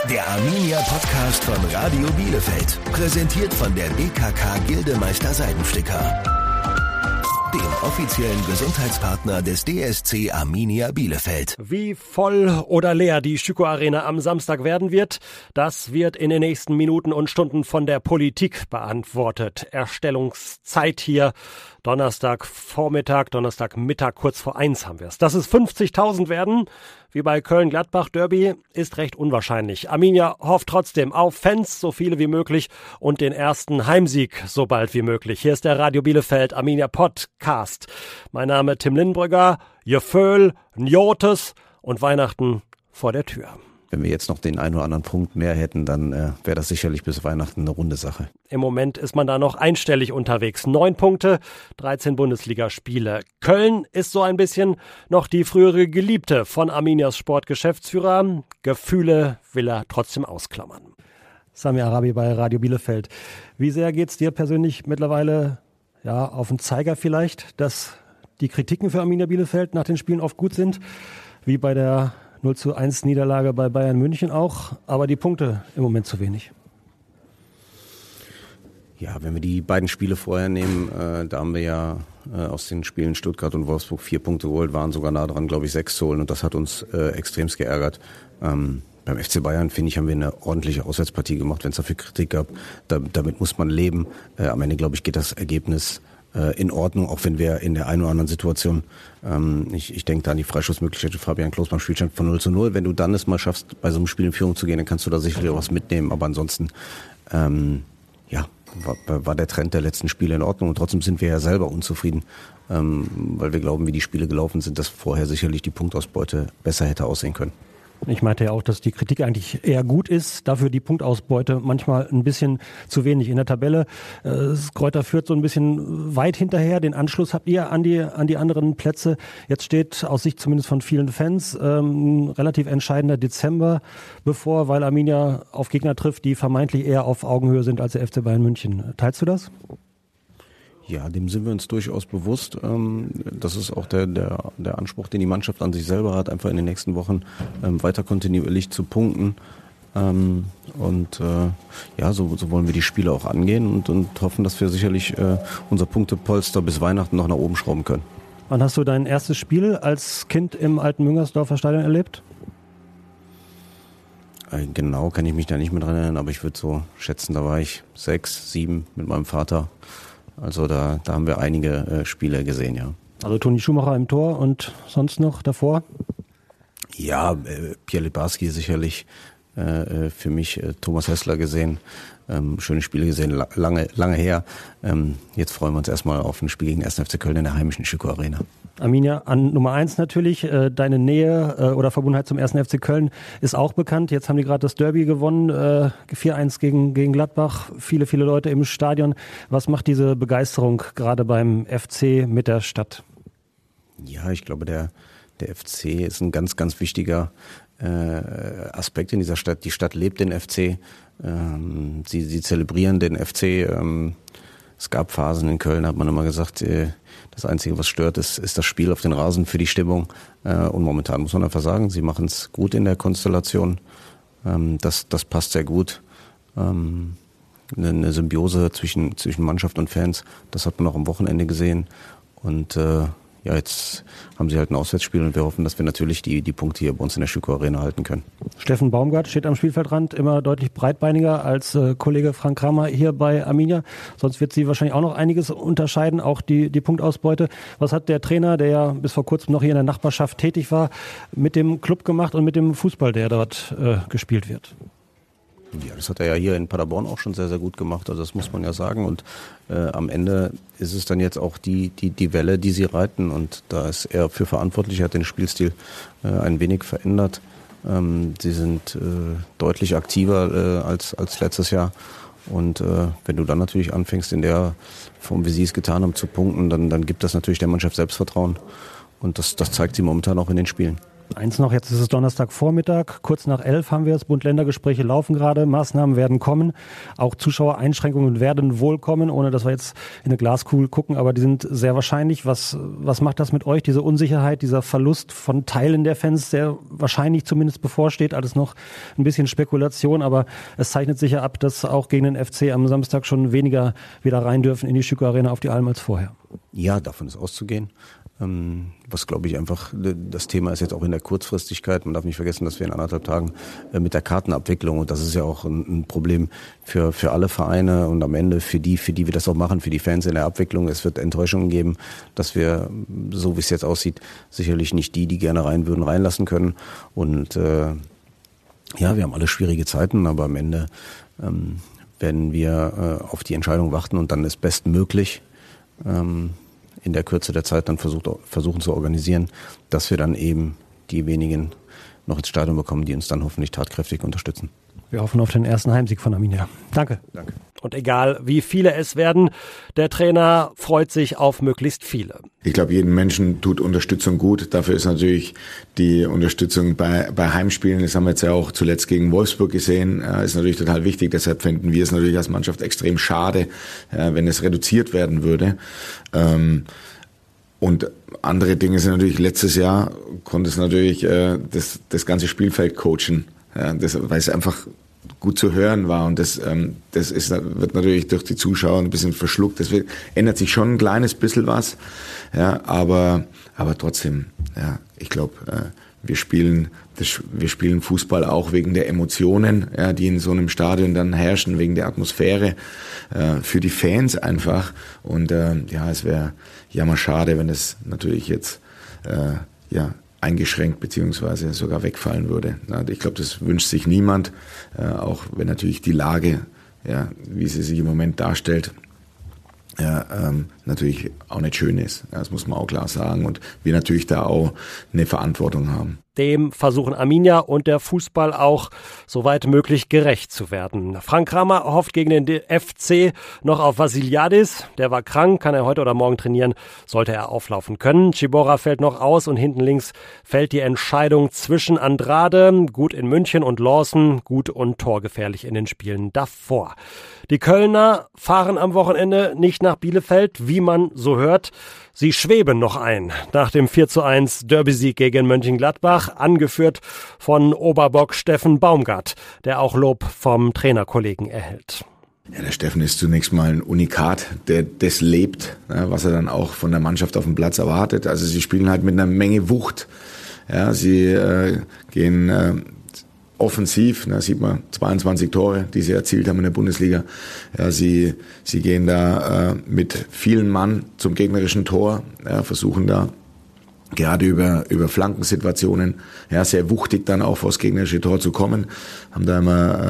Der Arminia-Podcast von Radio Bielefeld. Präsentiert von der BKK Gildemeister Seidensticker. Dem offiziellen Gesundheitspartner des DSC Arminia Bielefeld. Wie voll oder leer die Schüco Arena am Samstag werden wird, das wird in den nächsten Minuten und Stunden von der Politik beantwortet. Erstellungszeit hier Donnerstagvormittag, Donnerstagmittag, kurz vor 1 haben wir es. Dass es 50.000 werden, wie bei Köln-Gladbach Derby, ist recht unwahrscheinlich. Arminia hofft trotzdem auf Fans, so viele wie möglich, und den ersten Heimsieg so bald wie möglich. Hier ist der Radio Bielefeld Arminia Podcast. Mein Name Tim Lindbrügger, Jeföhl, Njotes und Weihnachten vor der Tür. Wenn wir jetzt noch den einen oder anderen Punkt mehr hätten, dann wäre das sicherlich bis Weihnachten eine runde Sache. Im Moment ist man da noch einstellig unterwegs. 9 Punkte, 13 Bundesligaspiele. Köln ist so ein bisschen noch die frühere Geliebte von Arminias Sportgeschäftsführer. Gefühle will er trotzdem ausklammern. Sami Arabi bei Radio Bielefeld. Wie sehr geht's dir persönlich mittlerweile auf den Zeiger vielleicht, dass die Kritiken für Arminia Bielefeld nach den Spielen oft gut sind, wie bei der 0:1 Niederlage bei Bayern München auch, aber die Punkte im Moment zu wenig? Ja, wenn wir die beiden Spiele vorher nehmen, da haben wir ja aus den Spielen Stuttgart und Wolfsburg 4 Punkte geholt, waren sogar nah dran, glaube ich, 6 zu holen, und das hat uns extremst geärgert. Beim FC Bayern, finde ich, haben wir eine ordentliche Auswärtspartie gemacht, wenn es dafür Kritik gab. Damit muss man leben. Am Ende, glaube ich, geht das Ergebnis in Ordnung, auch wenn wir in der einen oder anderen Situation, ich denke da an die Freischussmöglichkeit von Fabian Klos beim Spielstand von 0:0. Wenn du dann es mal schaffst, bei so einem Spiel in Führung zu gehen, dann kannst du da sicherlich auch was mitnehmen. Aber ansonsten, war der Trend der letzten Spiele in Ordnung. Und trotzdem sind wir ja selber unzufrieden, weil wir glauben, wie die Spiele gelaufen sind, dass vorher sicherlich die Punktausbeute besser hätte aussehen können. Ich meinte ja auch, dass die Kritik eigentlich eher gut ist, dafür die Punktausbeute manchmal ein bisschen zu wenig. In der Tabelle Kräuter Fürth so ein bisschen weit hinterher, den Anschluss habt ihr an die anderen Plätze. Jetzt steht aus Sicht zumindest von vielen Fans ein relativ entscheidender Dezember bevor, weil Arminia auf Gegner trifft, die vermeintlich eher auf Augenhöhe sind als der FC Bayern München. Teilst du das? Ja, dem sind wir uns durchaus bewusst. Das ist auch der Anspruch, den die Mannschaft an sich selber hat, einfach in den nächsten Wochen weiter kontinuierlich zu punkten. So wollen wir die Spiele auch angehen und hoffen, dass wir sicherlich unser Punktepolster bis Weihnachten noch nach oben schrauben können. Wann hast du dein erstes Spiel als Kind im alten Müngersdorfer Stadion erlebt? Genau kann ich mich da nicht mehr dran erinnern, aber ich würde so schätzen, da war ich 6, 7 mit meinem Vater. Also da haben wir einige Spiele gesehen, ja. Also Toni Schumacher im Tor und sonst noch davor? Ja, Pierre Libarski sicherlich für mich, Thomas Hessler gesehen, schöne Spiele gesehen, lange her. Jetzt freuen wir uns erstmal auf ein Spiel gegen den 1. FC Köln in der heimischen Schüco Arena. Arminia an Nummer 1 natürlich. Deine Nähe oder Verbundenheit zum 1. FC Köln ist auch bekannt. Jetzt haben die gerade das Derby gewonnen, 4:1 gegen Gladbach. Viele Leute im Stadion. Was macht diese Begeisterung gerade beim FC mit der Stadt? Ja, ich glaube, der FC ist ein ganz, ganz wichtiger Aspekt in dieser Stadt. Die Stadt lebt den FC. Sie zelebrieren den FC. Es gab Phasen in Köln, hat man immer gesagt, das Einzige, was stört, ist das Spiel auf den Rasen für die Stimmung. Und momentan muss man einfach sagen, sie machen es gut in der Konstellation. Das passt sehr gut. Eine Symbiose zwischen Mannschaft und Fans, das hat man auch am Wochenende gesehen. Und jetzt haben sie halt ein Auswärtsspiel und wir hoffen, dass wir natürlich die Punkte hier bei uns in der Schüco Arena halten können. Steffen Baumgart steht am Spielfeldrand, immer deutlich breitbeiniger als Kollege Frank Kramer hier bei Arminia. Sonst wird sie wahrscheinlich auch noch einiges unterscheiden, auch die Punktausbeute. Was hat der Trainer, der ja bis vor kurzem noch hier in der Nachbarschaft tätig war, mit dem Club gemacht und mit dem Fußball, der dort gespielt wird? Ja, das hat er ja hier in Paderborn auch schon sehr, sehr gut gemacht. Also das muss man ja sagen. Und am Ende ist es dann jetzt auch die Welle, die sie reiten. Und da ist er für verantwortlich, er hat den Spielstil ein wenig verändert. Sie sind deutlich aktiver als letztes Jahr. Und wenn du dann natürlich anfängst, in der Form, wie sie es getan haben, zu punkten, dann gibt das natürlich der Mannschaft Selbstvertrauen. Und das zeigt sie momentan auch in den Spielen. Eins noch, jetzt ist es Donnerstagvormittag, kurz nach 11 haben wir es, Bund-Länder-Gespräche laufen gerade, Maßnahmen werden kommen, auch Zuschauereinschränkungen werden wohl kommen, ohne dass wir jetzt in eine Glaskugel gucken, aber die sind sehr wahrscheinlich. Was macht das mit euch, diese Unsicherheit, dieser Verlust von Teilen der Fans, der wahrscheinlich zumindest bevorsteht, alles noch ein bisschen Spekulation, aber es zeichnet sich ja ab, dass auch gegen den FC am Samstag schon weniger wieder rein dürfen in die Schüco Arena auf die Alm als vorher. Ja, davon ist auszugehen. Was glaube ich einfach, das Thema ist jetzt auch in der Kurzfristigkeit. Man darf nicht vergessen, dass wir in 1,5 Tagen mit der Kartenabwicklung, und das ist ja auch ein Problem für alle Vereine und am Ende für die wir das auch machen, für die Fans in der Abwicklung. Es wird Enttäuschungen geben, dass wir, so wie es jetzt aussieht, sicherlich nicht die gerne rein würden, reinlassen können. Und ja, wir haben alle schwierige Zeiten, aber am Ende werden wir auf die Entscheidung warten und dann ist bestmöglich in der Kürze der Zeit dann versuchen zu organisieren, dass wir dann eben die wenigen noch ins Stadion bekommen, die uns dann hoffentlich tatkräftig unterstützen. Wir hoffen auf den ersten Heimsieg von Arminia. Danke. Danke. Und egal wie viele es werden, der Trainer freut sich auf möglichst viele. Ich glaube, jedem Menschen tut Unterstützung gut. Dafür ist natürlich die Unterstützung bei Heimspielen, das haben wir jetzt ja auch zuletzt gegen Wolfsburg gesehen, ist natürlich total wichtig. Deshalb finden wir es natürlich als Mannschaft extrem schade, wenn es reduziert werden würde. Und andere Dinge sind natürlich, letztes Jahr konnte es natürlich das ganze Spielfeld coachen, weil es einfach gut zu hören war und das wird natürlich durch die Zuschauer ein bisschen verschluckt. Das ändert sich schon ein kleines bisschen was, ja, aber trotzdem, ja, ich glaube, wir spielen Fußball auch wegen der Emotionen, ja, die in so einem Stadion dann herrschen, wegen der Atmosphäre, für die Fans einfach. Und ja, es wäre jammerschade, wenn es natürlich jetzt eingeschränkt beziehungsweise sogar wegfallen würde. Ich glaube, das wünscht sich niemand, auch wenn natürlich die Lage, ja, wie sie sich im Moment darstellt, natürlich auch nicht schön ist. Das muss man auch klar sagen. Und wir natürlich da auch eine Verantwortung haben. Dem versuchen Arminia und der Fußball auch soweit möglich gerecht zu werden. Frank Kramer hofft gegen den FC noch auf Vassiliadis. Der war krank, kann er heute oder morgen trainieren, sollte er auflaufen können. Chibora fällt noch aus und hinten links fällt die Entscheidung zwischen Andrade, gut in München, und Lawson, gut und torgefährlich in den Spielen davor. Die Kölner fahren am Wochenende nicht nach Bielefeld, wie man so hört. Sie schweben noch ein nach dem 4:1 Derby-Sieg gegen Mönchengladbach, angeführt von Oberbock Steffen Baumgart, der auch Lob vom Trainerkollegen erhält. Ja, der Steffen ist zunächst mal ein Unikat, der das lebt, was er dann auch von der Mannschaft auf dem Platz erwartet. Also sie spielen halt mit einer Menge Wucht. Ja, sie gehen offensiv, sieht man 22 Tore, die sie erzielt haben in der Bundesliga. Ja, sie gehen da mit vielen Mann zum gegnerischen Tor, versuchen da gerade über Flankensituationen sehr wuchtig dann auch vor das gegnerische Tor zu kommen, haben da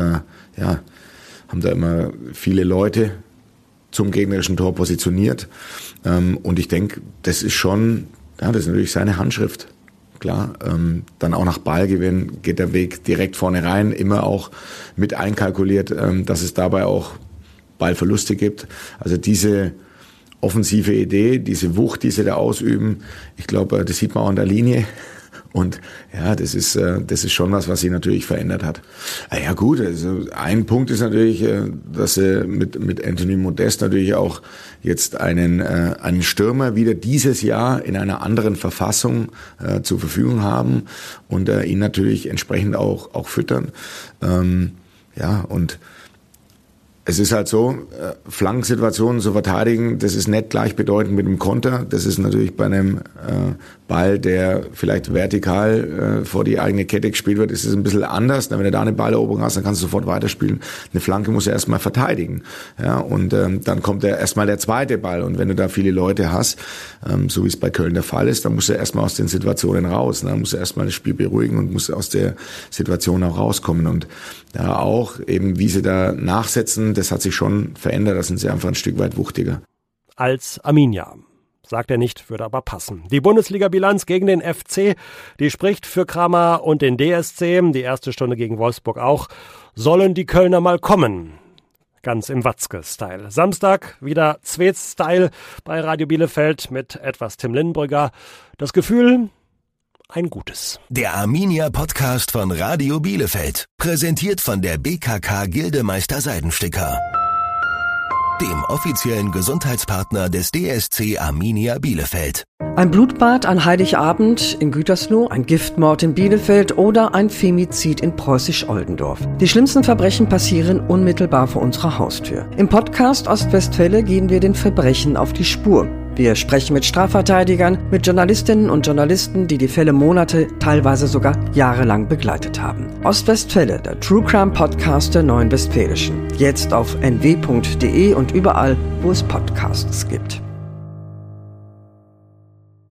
immer viele Leute zum gegnerischen Tor positioniert. Und ich denke, das ist schon, das ist natürlich seine Handschrift. Klar, dann auch nach Ballgewinn geht der Weg direkt vorne rein, immer auch mit einkalkuliert, dass es dabei auch Ballverluste gibt. Also diese offensive Idee, diese Wucht, die sie da ausüben, ich glaube, das sieht man auch an der Linie. Und ja, das ist schon was sie natürlich verändert hat. Ja gut, also ein Punkt ist natürlich, dass sie mit Anthony Modest natürlich auch jetzt einen Stürmer wieder dieses Jahr in einer anderen Verfassung zur Verfügung haben und ihn natürlich entsprechend auch füttern. Ja, und es ist halt so, Flankensituationen zu verteidigen, das ist nicht gleichbedeutend mit dem Konter. Das ist natürlich bei einem Ball, der vielleicht vertikal vor die eigene Kette gespielt wird, ist es ein bisschen anders. Wenn du da eine Balleroberung hast, dann kannst du sofort weiterspielen. Eine Flanke muss er erstmal verteidigen. Ja, und dann kommt erstmal der zweite Ball. Und wenn du da viele Leute hast, so wie es bei Köln der Fall ist, dann musst du erstmal aus den Situationen raus. Dann musst du erstmal das Spiel beruhigen und musst aus der Situation auch rauskommen. Und da auch eben, wie sie da nachsetzen, das hat sich schon verändert, da sind sie einfach ein Stück weit wuchtiger. Als Arminia. Sagt er nicht, würde aber passen. Die Bundesliga-Bilanz gegen den FC, die spricht für Kramer und den DSC. Die erste Stunde gegen Wolfsburg auch. Sollen die Kölner mal kommen? Ganz im Watzke-Style. Samstag wieder Zwets-Style bei Radio Bielefeld mit etwas Tim Linnbrügger. Das Gefühl, ein gutes. Der Arminia Podcast von Radio Bielefeld, präsentiert von der BKK Gildemeister Seidensticker, dem offiziellen Gesundheitspartner des DSC Arminia Bielefeld. Ein Blutbad an Heiligabend in Gütersloh, ein Giftmord in Bielefeld oder ein Femizid in Preußisch-Oldendorf. Die schlimmsten Verbrechen passieren unmittelbar vor unserer Haustür. Im Podcast Ostwestfälle gehen wir den Verbrechen auf die Spur. Wir sprechen mit Strafverteidigern, mit Journalistinnen und Journalisten, die die Fälle Monate, teilweise sogar jahrelang begleitet haben. Ostwestfälle, der True Crime Podcast der Neuen Westfälischen. Jetzt auf nw.de und überall, wo es Podcasts gibt.